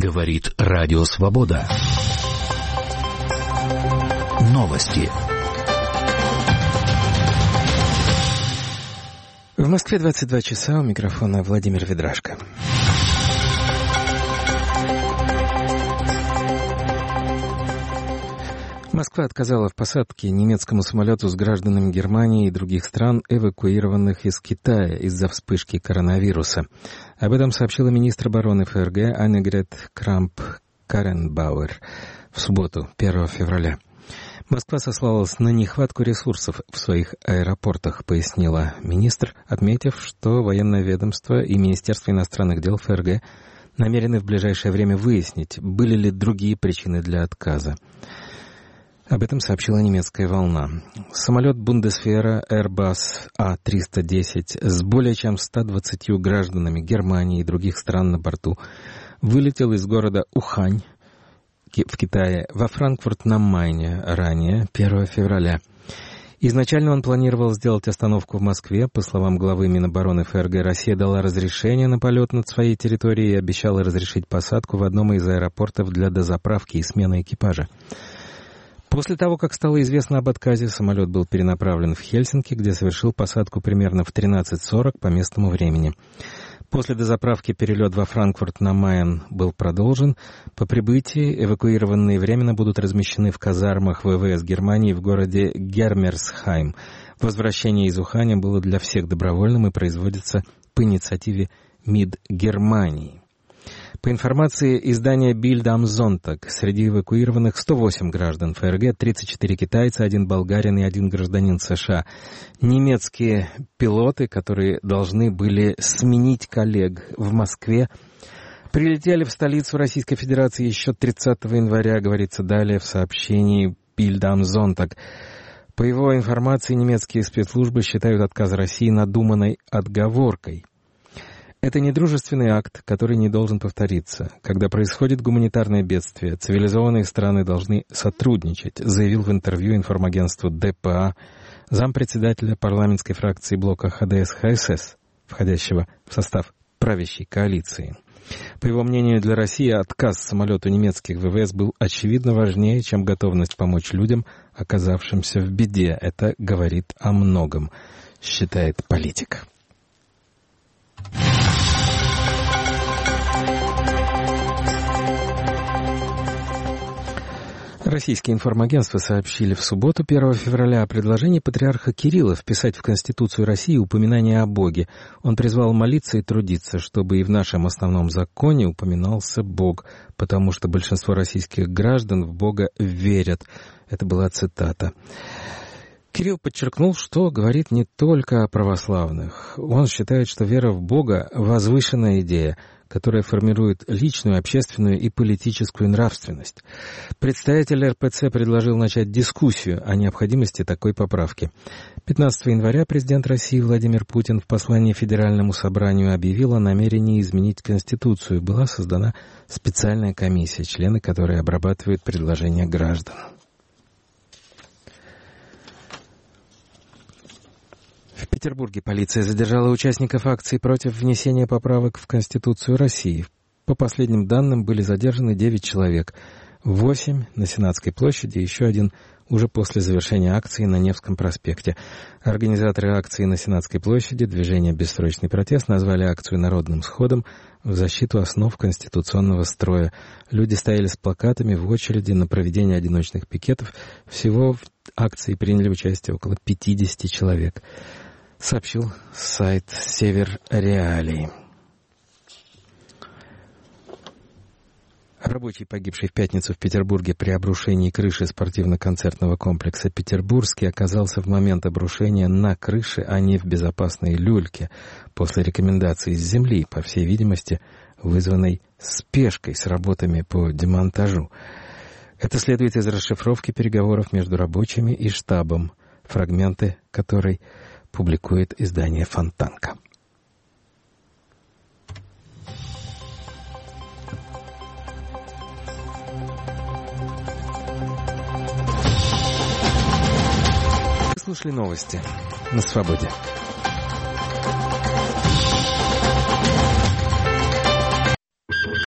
Говорит Радио Свобода. Новости. В Москве 22 часа, у микрофона Владимир Ведрашко. Москва отказала в посадке немецкому самолету с гражданами Германии и других стран, эвакуированных из Китая из-за вспышки коронавируса. Об этом сообщила министр обороны ФРГ Аннегрет Крамп-Карренбауэр в субботу, 1 февраля. Москва сослалась на нехватку ресурсов в своих аэропортах, пояснила министр, отметив, что военное ведомство и Министерство иностранных дел ФРГ намерены в ближайшее время выяснить, были ли другие причины для отказа. Об этом сообщила немецкая «Волна». Самолет Бундесвера Airbus A310 с более чем 120 гражданами Германии и других стран на борту вылетел из города Ухань в Китае во Франкфурт на Майне ранее, 1 февраля. Изначально он планировал сделать остановку в Москве. По словам главы Минобороны ФРГ, Россия дала разрешение на полет над своей территорией и обещала разрешить посадку в одном из аэропортов для дозаправки и смены экипажа. После того, как стало известно об отказе, самолет был перенаправлен в Хельсинки, где совершил посадку примерно в 13:40 по местному времени. После дозаправки перелет во Франкфурт на Майен был продолжен. По прибытии эвакуированные временно будут размещены в казармах ВВС Германии в городе Гермерсхайм. Возвращение из Уханя было для всех добровольным и производится по инициативе МИД Германии. По информации издания Bild am Sonntag, среди эвакуированных 108 граждан ФРГ, 34 китайца, 1 болгарин и 1 гражданин США. Немецкие пилоты, которые должны были сменить коллег в Москве, прилетели в столицу Российской Федерации еще 30 января, говорится далее в сообщении Bild am Sonntag. По его информации, немецкие спецслужбы считают отказ России надуманной отговоркой. Это недружественный акт, который не должен повториться. Когда происходит гуманитарное бедствие, цивилизованные страны должны сотрудничать, заявил в интервью информагентству ДПА зампредседателя парламентской фракции блока ХДС-ХСС, входящего в состав правящей коалиции. По его мнению, для России отказ самолету немецких ВВС был очевидно важнее, чем готовность помочь людям, оказавшимся в беде. Это говорит о многом, считает политик. Российские информагентства сообщили в субботу, 1 февраля, о предложении патриарха Кирилла вписать в Конституцию России упоминание о Боге. Он призвал молиться и трудиться, чтобы и в нашем основном законе упоминался Бог, потому что большинство российских граждан в Бога верят. Это была цитата. Кирилл подчеркнул, что говорит не только о православных. Он считает, что вера в Бога — возвышенная идея, которая формирует личную, общественную и политическую нравственность. Представитель РПЦ предложил начать дискуссию о необходимости такой поправки. 15 января президент России Владимир Путин в послании Федеральному собранию объявил о намерении изменить Конституцию. Была создана специальная комиссия, члены которой обрабатывают предложения граждан. В Петербурге полиция задержала участников акции против внесения поправок в Конституцию России. По последним данным были задержаны 9 человек. 8 на Сенатской площади, еще 1 уже после завершения акции на Невском проспекте. Организаторы акции на Сенатской площади, движение «Бессрочный протест», назвали акцию народным сходом в защиту основ конституционного строя. Люди стояли с плакатами в очереди на проведение одиночных пикетов. Всего в акции приняли участие около 50 человек, сообщил сайт «Север Реалии». Рабочий, погибший в пятницу в Петербурге при обрушении крыши спортивно-концертного комплекса «Петербургский», оказался в момент обрушения на крыше, а не в безопасной люльке, после рекомендаций с земли, по всей видимости, вызванной спешкой с работами по демонтажу. Это следует из расшифровки переговоров между рабочими и штабом, фрагменты которой публикует издание «Фонтанка». Слушали новости на Свободе.